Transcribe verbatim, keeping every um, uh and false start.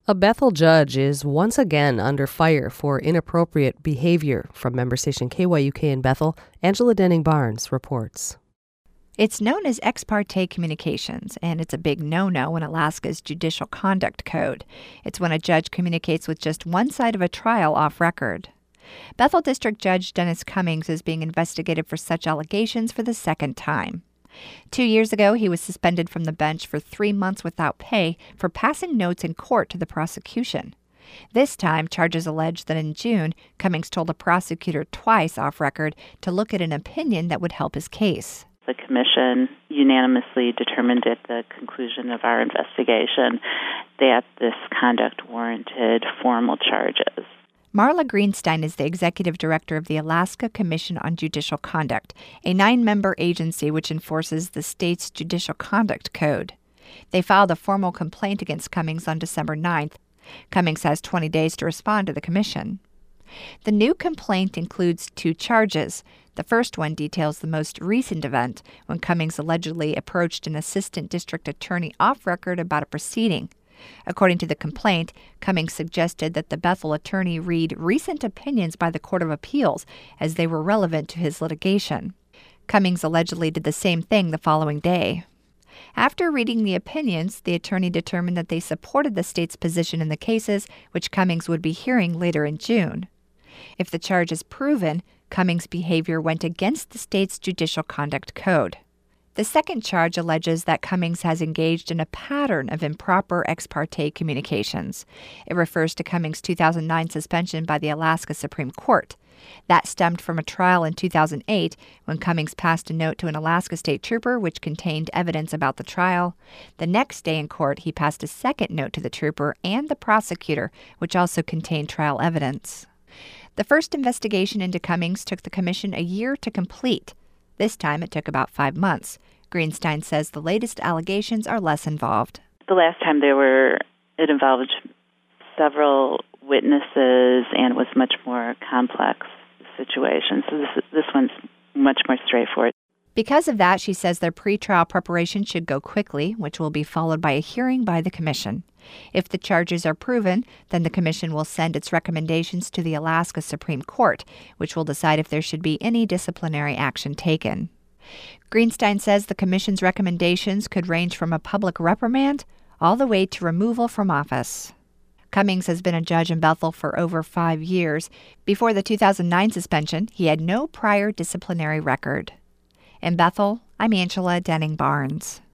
A Bethel judge is once again under fire for inappropriate behavior. From member station K Y U K in Bethel, Angela Denning-Barnes reports. It's known as ex parte communications, and it's a big no-no in Alaska's Judicial Conduct Code. It's when a judge communicates with just one side of a trial off record. Bethel District Judge Dennis Cummings is being investigated for such allegations for the second time. Two years ago, he was suspended from the bench for three months without pay for passing notes in court to the prosecution. This time, charges allege that in June, Cummings told a prosecutor twice off record to look at an opinion that would help his case. The commission unanimously determined at the conclusion of our investigation that this conduct warranted formal charges. Marla Greenstein is the executive director of the Alaska Commission on Judicial Conduct, a nine-member agency which enforces the state's Judicial Conduct Code. They filed a formal complaint against Cummings on December ninth. Cummings has twenty days to respond to the commission. The new complaint includes two charges. The first one details the most recent event when Cummings allegedly approached an assistant district attorney off record about a proceeding. According to the complaint, Cummings suggested that the Bethel attorney read recent opinions by the Court of Appeals as they were relevant to his litigation. Cummings allegedly did the same thing the following day. After reading the opinions, the attorney determined that they supported the state's position in the cases, which Cummings would be hearing later in June. If the charge is proven, Cummings' behavior went against the state's Judicial Conduct Code. The second charge alleges that Cummings has engaged in a pattern of improper ex parte communications. It refers to Cummings' two thousand nine suspension by the Alaska Supreme Court. That stemmed from a trial in two thousand eight when Cummings passed a note to an Alaska state trooper which contained evidence about the trial. The next day in court, he passed a second note to the trooper and the prosecutor, which also contained trial evidence. The first investigation into Cummings took the commission a year to complete. This time it took about five months. Greenstein says the latest allegations are less involved. The last time there were, it involved several witnesses and was much more complex situation. So this this one's much more straightforward. Because of that, she says their pretrial preparation should go quickly, which will be followed by a hearing by the commission. If the charges are proven, then the commission will send its recommendations to the Alaska Supreme Court, which will decide if there should be any disciplinary action taken. Greenstein says the commission's recommendations could range from a public reprimand all the way to removal from office. Cummings has been a judge in Bethel for over five years. Before the two thousand nine suspension, he had no prior disciplinary record. In Bethel, I'm Angela Denning-Barnes.